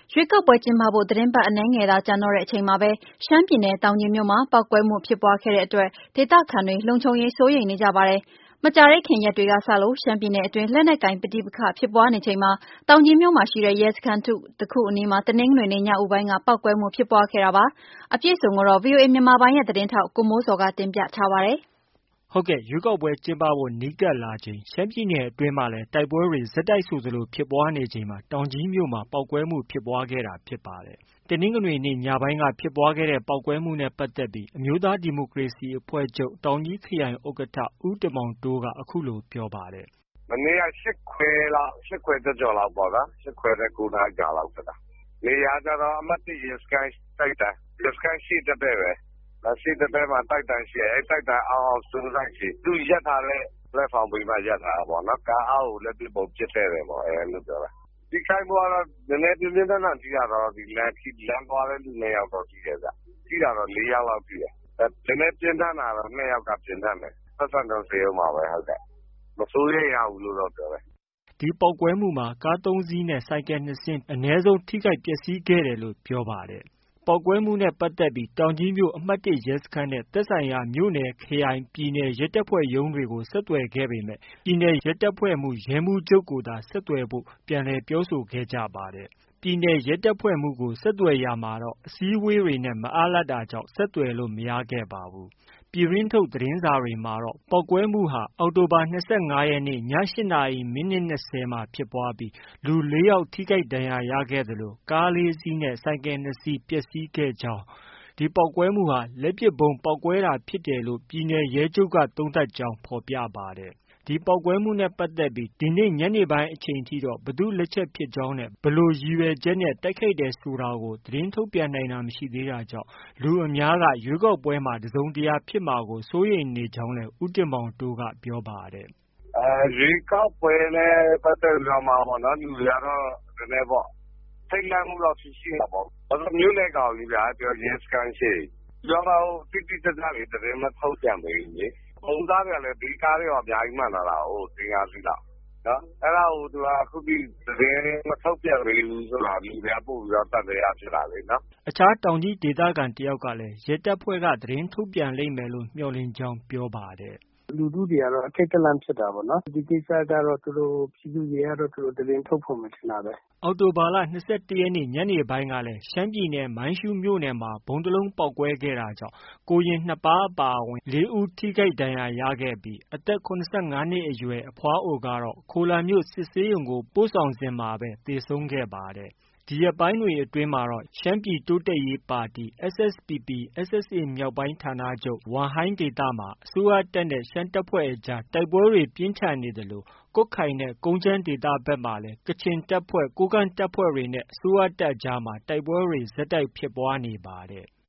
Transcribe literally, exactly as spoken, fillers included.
ရွေးကောက်ပွဲကျင်းပဖို့သတင်းပတ်အနည်းငယ်သာကျန်တော့တဲ့အချိန်မှာပဲရှမ်းပြည်နယ်တောင်ကြီးမြို့မှာပေါက်ကွဲမှုဖြစ်ပွားခဲ့တဲ့အတွက်ဒေသခံတွေလုံခြုံရေးစိုးရိမ်နေကြပါတယ်။မကြာသေးခင်ရက်တွေကစလို့ရှမ်းပြည်နယ်အတွင်းလက်နက်ကိုင်ပဋိပက္ခဖြစ်ပွားနေချိန်မှာတောင်ကြီးမြို့မှာရှိတဲ့ရဲစခန်းတစ်ခုအနီးမှာတနင်္ဂနွေနေ့ညဦးပိုင်းကပေါက်ကွဲမှုဖြစ်ပွားခဲ့တာပါ။အပြည့်အစုံကိုတော့ ဗွီအိုအေမြန်မာပိုင်းရဲ့သတင်းထောက်ကိုမိုးစော်ကတင်ပြထားပါတယ်။ဟုတ်ကဲ့ရွေးကောက်ပွဲကျင်းပဖို့နီးကပ်လာချိန်ရှမ်းပြည်နယ်အတွင်းမှာလည်းတိုက်ပွဲတွေဆက်တိုက်ဆိုသလိုဖြစ်ပွားနေချိန်မှာတောင်ကြီးမြို့မှာပေါက်ကွဲမှုဖြစ်ပွားခဲ့တာဖြစ်ပါတယ်။တနင်္ဂနွေနေ့ညပိုင်းကဖြစ်ပွားခဲ့တဲ့ပေါက်ကွဲမှုနဲ့ပတ်သက်ပြီးအမျိုးသားဒီမိုကရေစီအဖွဲ့ချုပ်တောင်ကြီးခရိုင်ဥက္ကဋ္ဌဦးတင်မောင်တိုးကအခုလိုပြောပါတယ်။မနေ့ကရှစ်ခွဲလောက်ရှစ်ခွဲကျော်ကျော်လောက်ပေါ့နော်ရှစ်ခွဲနဲ့ကိုးနာရီကြာလောက်ဖြစ်တာ။နေရာကျတော့အမှတ်တစ်ရဲစခန်းတိုက်တာရဲစခန်းရှိတဲ့ပဲပဲ။ရှိတဲ့ပဲမှာတိုက်တန်းရှိအဲတိုက်တန်းအောင်အောင်စူးစိုက်ရှိသူရက်ထားတဲ့လက်ဖောင်ပြီးမှရက်ထားတာပေါ့နော်ကားအောက်ကိုလက်ပစ်ပုံပစ်ခဲ့တယ်ပေါ့အဲလိုပြောတာဒီခိုင်ပေါ်ကတော့နည်းနည်းပြင်းပြင်းထန်ထန်ကြည့်ရတော့ဒီလမ်းကြီးလမ်းသွားတဲ့လူနှစ်ယောက်တော့ကြည့်ခဲ့ကြကြည့်တာတော့လေးယောက်လောက်ကြည့်တယ်အဲနည်းနည်းပြင်းထန်တာတော့နှစ်ယောက်ကပြင်းထန်တယ်ဆက်ဆံတော့စေအောင်ပါပဲဟုတ်ကဲ့မစိုးရိမ်ရဘူးလို့တော့ပြောတယ်ဒီပေါက်ကွဲမှုမှာကားသုံးစီးနဲ့ဆိုင်ကယ်နှစ်စီးအနည်းဆုံးထိခိုက်ပျက်စီးခဲ့တယ်လို့ပြောပါတယ်ပေါက်ကွဲမှုနဲ့ပတ်သက်ပြီးတောင်ကြီးမြို့အမှတ်တစ်ရဲစခန်းနဲ့သက်ဆိုင်ရာမြို့နယ်ခရိုင်ပြည်နယ်ရဲတပ်ဖွဲ့ရုံးတွေကိုဆက်သွယ်ခဲ့ပေမဲ့ပြည်နယ်ရဲတပ်ဖွဲ့မှူးရဲမှူးချုပ်ကိုသာဆက်သွယ်ဖို့ပြန်လည်ပြောဆိုခဲ့ကြပါတယ်။ပြည်နယ်ရဲတပ်ဖွဲ့မှူးကိုဆက်သွယ်ရာမှာတော့အစည်းအဝေးတွေနဲ့မအားလပ်တာကြောင့်ဆက်သွယ်လို့မရခဲ့ပါဘူး။ပြည်တွင်းထုတ်သတင်းစာတွေမှာတော့ပေါက်ကွဲမှုဟာအောက်တိုဘာ၂၅ရက်နေ့ည၈နာရီမိနစ်၂၀မှာဖြစ်ပွားပြီးလူလေးယောက်ထိခိုက်ဒဏ်ရာရခဲ့သလိုကားလေးစီးနဲ့ဆိုင်ကယ်နှစ်စီးပျက်စီးခဲ့ကြောင်းဒီပေါက်ကွဲမှုဟာလက်ပစ်ဗုံးပေါက်ကွဲတာဖြစ်တယ်လို့ပြည်နယ်ရဲချုပ်ကသုံးသပ်ကြောင်းဖော်ပြပါတယ်။ဒီပေါက်ကွဲမှုနဲ့ပတ်သက်ပြီးဒီနေ့ညနေပိုင်းအချိန်ထိတော့ဘယ်သူ့လက်ချက်ဖြစ်ကြောင်းနဲ့ဘယ်လိုရည်ရွယ်ချက်နဲ့တိုက်ခိုက်တယ်ဆိုတာကိုသတင်းထုတ်ပြန်နိုင်တာမရှိသေးတာကြောင့်လူအများကရွေးကောက်ပွဲမှာတစုံတရာဖြစ်မှာကိုစိုးရိမ်နေကြောင်းလည်းဦးတင်မောင်တိုးကပြောပါတယ်။အဲရွေးကောက်ပွဲနဲ့ပတ်သက်ပြီးမှပေါ့နော်လူတွေကတော့နည်းနည်းပေါ့ထိတ်လန့်မှုတော့ရှိရှိတာပေါ့။ဘာလို့မျိုးနဲ့ကောင်ကြီးဗျာပြောရဲစကန်ရှိပြောတော့တိတိကျကျလေးတရင်မထုတ်ပြန်ပေးဘူးလေ။ပုံသားတွေကလည်းဒီကားတွေကအများကြီးမှန်လာတာဟိုတင်ကားစီတော့နော်အဲ့ဒါကိုသူကအခုဒီတရင်မထုတ်ပြန်ပေးဘူးဆိုတာလူတွေကပို့ပြီးတော့တတ်တယ်ရဖြစ်လာလေနော်အခြားတောင်ကြီးဒေသခံတယောက်ကလည်းရဲတပ်ဖွဲ့ကသတင်းထုတ်ပြန်လိမ့်မယ်လို့မျှော်လင့်ကြောင်းပြောပါတယ်လူထုတွေကတော့အထိတ်တလန့်ဖြစ်တာပေါ့နော်ဒီကိစ္စကတော့သူတို့ပြည်သူတွေကတော့သူတို့သတင်းထုတ်ဖို့မထင်တာပဲအောက်တိုဘာလ၂၁ရက်နေ့ညနေပိုင်းကလည်းရှမ်းပြည်နယ်မိုင်းရှူးမြို့နယ်မှာဘုံတလုံးပေါက်ကွဲခဲ့တာကြောင့်ကိုရင်နှစ်ပါးအပါအဝင်လေးဦးထိခိုက်ဒဏ်ရာရခဲ့ပြီးအသက်၇၅နှစ်အရွယ်အဖွားအိုကတော့ခိုလံမြို့စစ်ဆေးရုံကိုပို့ဆောင်စဉ်မှာပဲသေဆုံးခဲ့ပါတယ်ဒီရက်ပိုင်းတွေအတွင်းမှာတော့ရှမ်းပြည်တိုးတက်ရေးပါတီ S S P P/S S A မြောက်ပိုင်းဌာနချုပ်ဝမ်ဟိုင်းဒေသမှာအစိုးရတပ်နဲ့ရှမ်းတပ်ဖွဲ့အကြားတိုက်ပွဲတွေပြင်းထန်နေသလိုကွတ်ခိုင်နဲ့ကုန်းချမ်းဒေသဘက်မှာလည်းကချင်တပ်ဖွဲ့၊ကိုးကန့်တပ်ဖွဲ့တွေနဲ့အစိုးရတပ်အကြားမှာတိုက်ပွဲတွေဆက်တိုက်ဖြစ်ပွားနေပါတယ်။